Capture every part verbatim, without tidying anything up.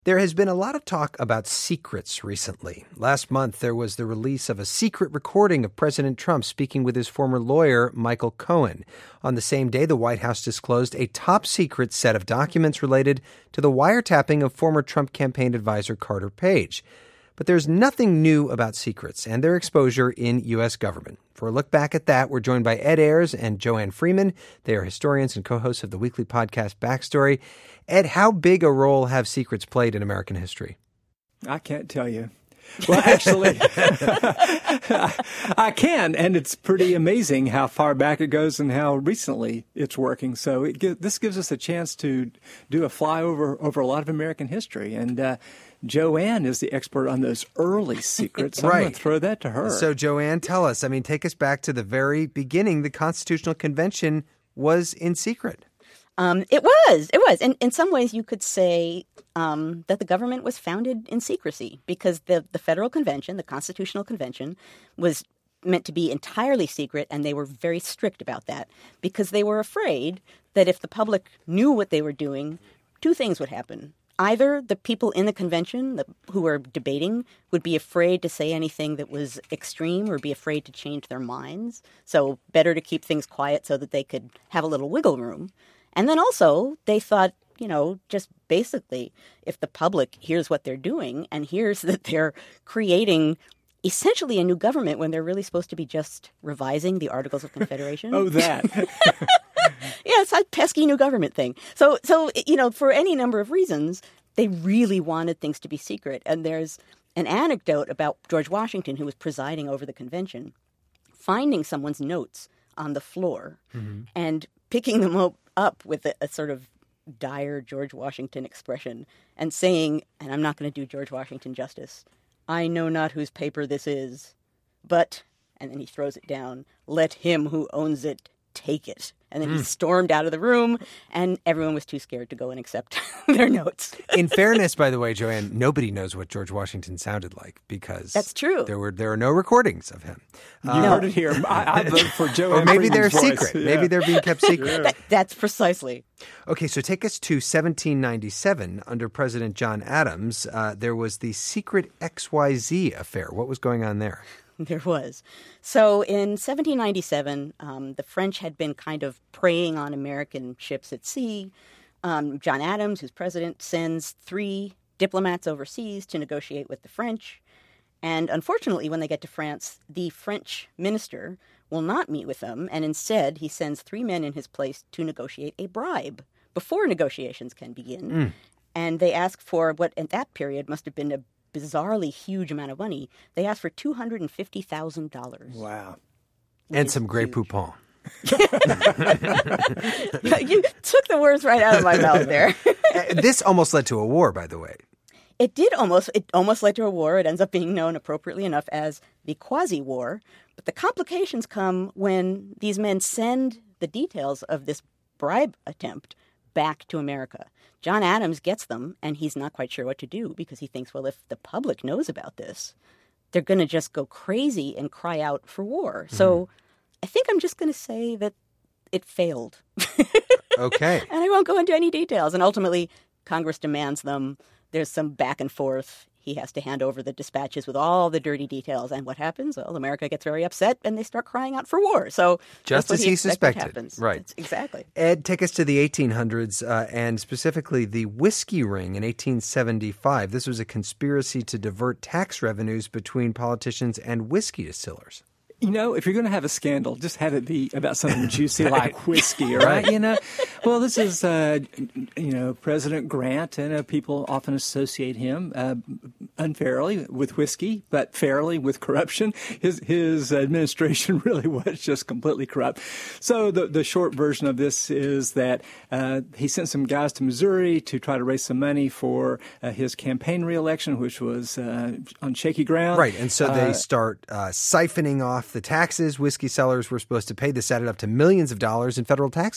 There has been a lot of talk about secrets recently. Last month, there was the release of a secret recording of President Trump speaking with his former lawyer, Michael Cohen. On the same day, the White House disclosed a top-secret set of documents related to the wiretapping of former Trump campaign advisor Carter Page. But there's nothing new about secrets and their exposure in U S government. For a look back at that, we're joined by Ed Ayers and Joanne Freeman. They are historians and co-hosts of the weekly podcast Backstory. Ed, how big a role have secrets played in American history? I can't tell you. Well, actually, I can, and it's pretty amazing how far back it goes and how recently it's working. So it gives, this gives us a chance to do a flyover over a lot of American history, and uh, Joanne is the expert on those early secrets. So right. I'm going to throw that to her. So, Joanne, tell us. I mean, take us back to the very beginning. The Constitutional Convention was in secret. Um, it was. It was. And in some ways, you could say um, that the government was founded in secrecy because the, the Federal Convention, the Constitutional Convention, was meant to be entirely secret, and they were very strict about that because they were afraid that if the public knew what they were doing, two things would happen. Either the people in the convention the, who were debating would be afraid to say anything that was extreme or be afraid to change their minds. So better to keep things quiet so that they could have a little wiggle room. And then also they thought, you know, just basically if the public hears what they're doing and hears that they're creating essentially a new government when they're really supposed to be just revising the Articles of Confederation. Oh, that. Yeah, it's that pesky new government thing. So, so you know, for any number of reasons, they really wanted things to be secret. And there's an anecdote about George Washington, who was presiding over the convention, finding someone's notes on the floor mm-hmm. and picking them up, up with a, a sort of dire George Washington expression and saying, and I'm not going to do George Washington justice, I know not whose paper this is, but, and then he throws it down, let him who owns it take it. And then mm. he stormed out of the room, and everyone was too scared to go and accept their notes. In fairness, by the way, Joanne, nobody knows what George Washington sounded like because that's true. There were there are no recordings of him. You uh, heard it here. I, I vote for Joe. Or maybe they're voice. secret. Yeah. Maybe they're being kept secret. Yeah. That, that's precisely. Okay, so take us to seventeen ninety-seven under President John Adams. Uh, there was the secret X Y Z affair. What was going on there? There was. So in seventeen ninety-seven, um, the French had been kind of preying on American ships at sea. Um, John Adams, who's president, sends three diplomats overseas to negotiate with the French. And unfortunately, when they get to France, the French minister will not meet with them. And instead, he sends three men in his place to negotiate a bribe before negotiations can begin. Mm. And they ask for what at that period must have been a bizarrely huge amount of money. They asked for two hundred fifty thousand dollars. Wow. And some Grey Poupon. You took the words right out of my mouth there. This almost led to a war, by the way. It did almost. It almost led to a war. It ends up being known appropriately enough as the Quasi-War. But the complications come when these men send the details of this bribe attempt back to America. John Adams gets them, and he's not quite sure what to do because he thinks, well, if the public knows about this, they're going to just go crazy and cry out for war. Mm-hmm. So I think I'm just going to say that it failed. Okay. And I won't go into any details. And ultimately, Congress demands them. There's some back and forth. He has to hand over the dispatches with all the dirty details. And what happens? Well, America gets very upset and they start crying out for war. So just as he, he suspected. Happens. Right. That's exactly. Ed, take us to the eighteen hundreds uh, and specifically the whiskey ring in eighteen seventy-five. This was a conspiracy to divert tax revenues between politicians and whiskey distillers. You know, if you're going to have a scandal, just have it be about something juicy like whiskey, right? You know, well, this is, uh, you know, President Grant, and uh, people often associate him uh, unfairly with whiskey, but fairly with corruption. His his administration really was just completely corrupt. So the the short version of this is that uh, he sent some guys to Missouri to try to raise some money for uh, his campaign reelection, which was uh, on shaky ground. Right, and so they uh, start uh, siphoning off the taxes whiskey sellers were supposed to pay. This added up to millions of dollars in federal taxes.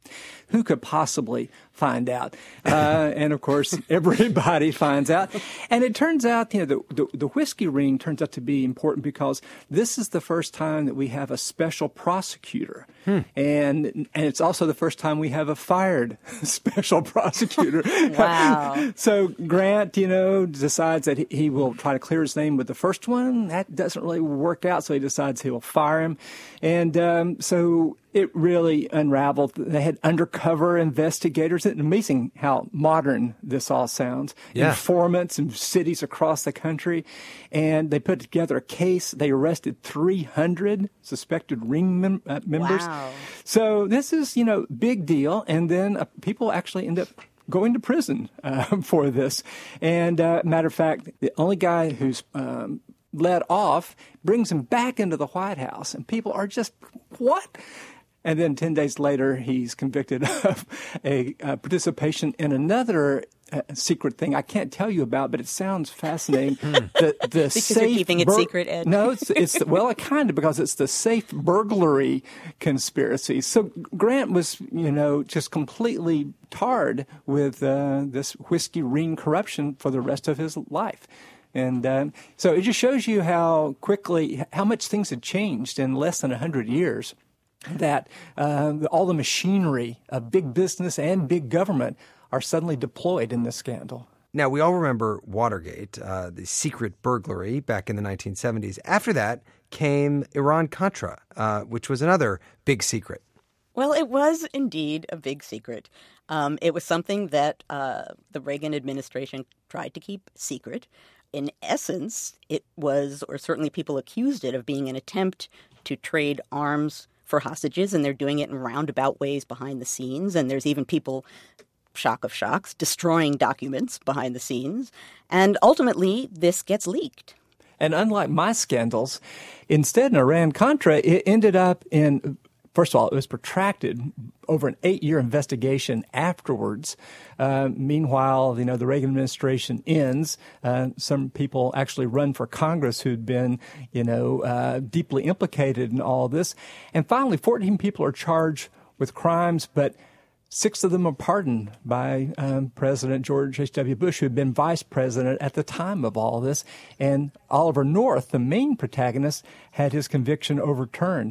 Who could possibly find out? Uh, and of course, everybody finds out. And it turns out, you know, the, the, the whiskey ring turns out to be important because this is the first time that we have a special prosecutor. Hmm. And and it's also the first time we have a fired special prosecutor. Wow. So Grant, you know, decides that he, he will try to clear his name with the first one. That doesn't really work out, so he decides he will fire him. And um, so it really unraveled. They had undercover investigators. It's amazing how modern this all sounds. Yeah. Informants in cities across the country. And they put together a case. They arrested three hundred suspected ring mem- uh, members. Wow. So this is, you know, big deal. And then uh, people actually end up going to prison uh, for this. And uh, matter of fact, the only guy who's um, let off brings him back into the White House. And people are just, what? And then ten days later, he's convicted of a uh, participation in another uh, secret thing I can't tell you about, but it sounds fascinating. the, the because safe you're keeping it bur- secret, Ed. No, it's, it's well, it kind of, because it's the safe burglary conspiracy. So Grant was, you know, just completely tarred with uh, this whiskey ring corruption for the rest of his life. And um, so it just shows you how quickly, how much things had changed in less than one hundred years. That uh, all the machinery of big business and big government are suddenly deployed in this scandal. Now, we all remember Watergate, uh, the secret burglary back in the nineteen seventies. After that came Iran-Contra, uh, which was another big secret. Well, it was indeed a big secret. Um, it was something that uh, the Reagan administration tried to keep secret. In essence, it was, or certainly people accused it of being an attempt to trade arms for hostages, and they're doing it in roundabout ways behind the scenes. And there's even people, shock of shocks, destroying documents behind the scenes. And ultimately, this gets leaked. And unlike my scandals, instead in Iran-Contra, it ended up in, first of all, it was protracted over an eight-year investigation afterwards. Uh, meanwhile, you know, the Reagan administration ends. Uh, some people actually run for Congress who'd been, you know, uh, deeply implicated in all this. And finally, fourteen people are charged with crimes, but six of them are pardoned by um, President George H W. Bush, who had been vice president at the time of all this. And Oliver North, the main protagonist, had his conviction overturned.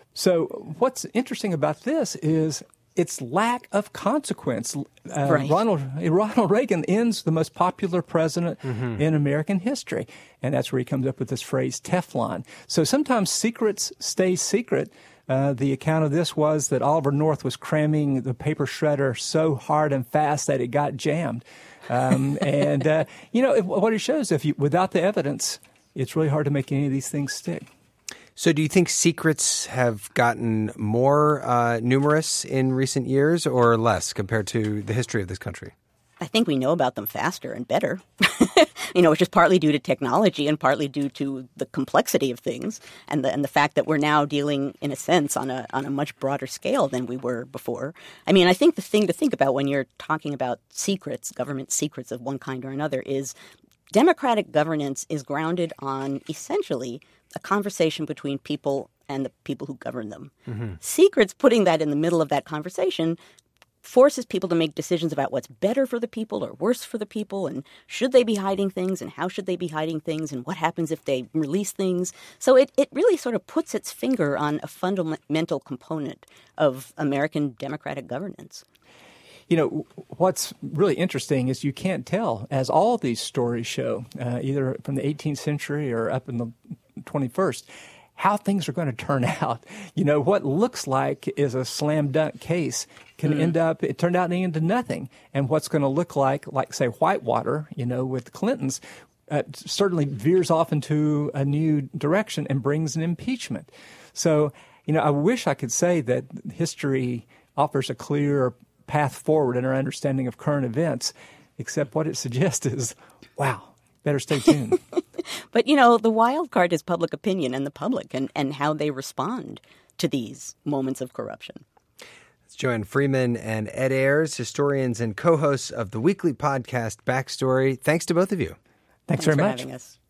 So what's interesting about this is its lack of consequence. Uh, right. Ronald Ronald Reagan ends the most popular president mm-hmm. in American history. And that's where he comes up with this phrase, Teflon. So sometimes secrets stay secret. Uh, the account of this was that Oliver North was cramming the paper shredder so hard and fast that it got jammed. Um, and, uh, you know, what it shows, if you, without the evidence, it's really hard to make any of these things stick. So do you think secrets have gotten more uh, numerous in recent years or less compared to the history of this country? I think we know about them faster and better, you know, which is partly due to technology and partly due to the complexity of things and the and the fact that we're now dealing, in a sense, on a on a much broader scale than we were before. I mean, I think the thing to think about when you're talking about secrets, government secrets of one kind or another, is democratic governance is grounded on essentially a conversation between people and the people who govern them. Mm-hmm. Secrets, putting that in the middle of that conversation, forces people to make decisions about what's better for the people or worse for the people, and should they be hiding things, and how should they be hiding things, and what happens if they release things. So it, it really sort of puts its finger on a fundamental component of American democratic governance. You know, what's really interesting is you can't tell, as all these stories show, uh, either from the eighteenth century or up in the twenty-first, how things are going to turn out. You know, what looks like is a slam dunk case can mm. end up, it turned out into nothing. And what's going to look like, like, say, Whitewater, you know, with the Clintons, uh, certainly veers off into a new direction and brings an impeachment. So, you know, I wish I could say that history offers a clear path forward in our understanding of current events, except what it suggests is, wow, better stay tuned. But, you know, the wild card is public opinion and the public and, and how they respond to these moments of corruption. It's Joanne Freeman and Ed Ayers, historians and co-hosts of the weekly podcast Backstory. Thanks to both of you. Thanks, Thanks very for much. having us.